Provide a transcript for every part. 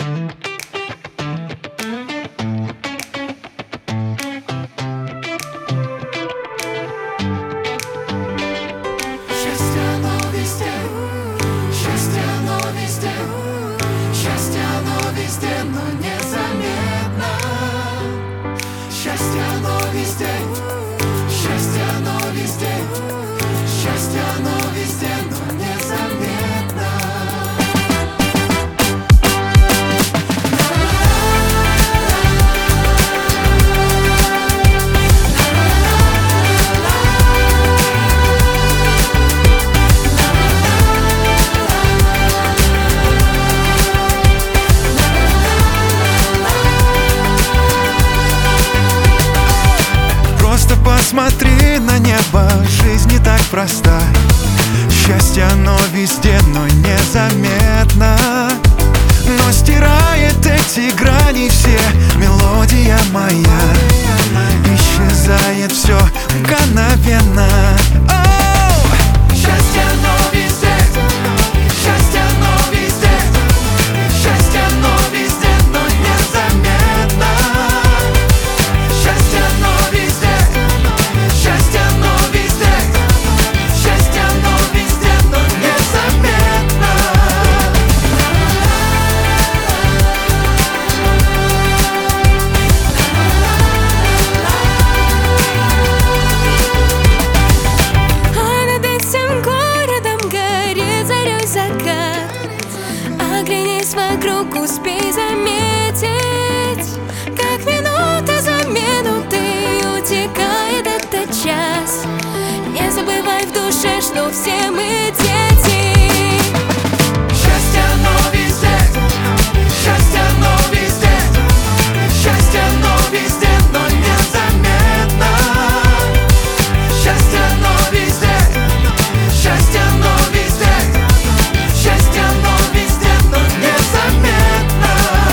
Посмотри на небо, жизнь не так проста. Счастье оно везде, но незаметно. Но стирает эти грани все, мелодия моя. Исчезает все мгновенно. Счастье оно везде, счастье оно везде, счастье оно везде, но незаметно. Счастье оно везде, счастье оно везде, счастье оно везде, но незаметно. А над этим городом горит зарей закат. Оглянись вокруг, успей заметить, как минута за минутой утекает этот час. Не забывай в душе, что все мы дети. Счастье оно везде, счастье оно везде, счастье оно везде, но незаметно. Счастье оно везде, счастье оно везде, счастье оно везде, но незаметно.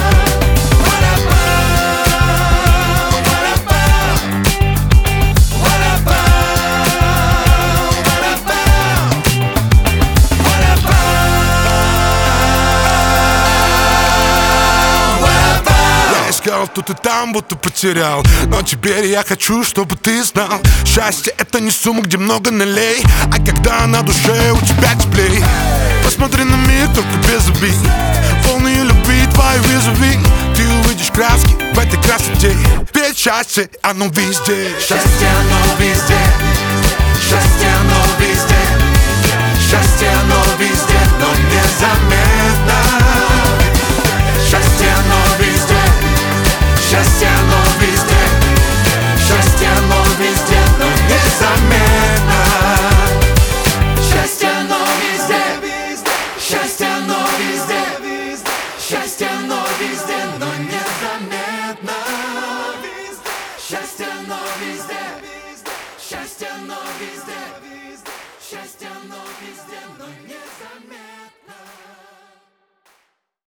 Искал тут и там, будто потерял. Но теперь я хочу, чтобы ты знал: счастье — это не сумма, где много налей, а когда на душе у тебя теплей. Посмотри на мир только без обид, полные любви твои визави. Ты увидишь краски в этой красоте, ведь счастье оно везде. Счастье оно везде, счастье оно везде, счастье оно везде, но незаметно. Счастье оно везде, счастье оно везде, счастье оно везде, но незаметно. Счастье оно везде, счастье оно везде, счастье оно везде, но незаметно. Счастье оно везде, счастье оно везде, счастье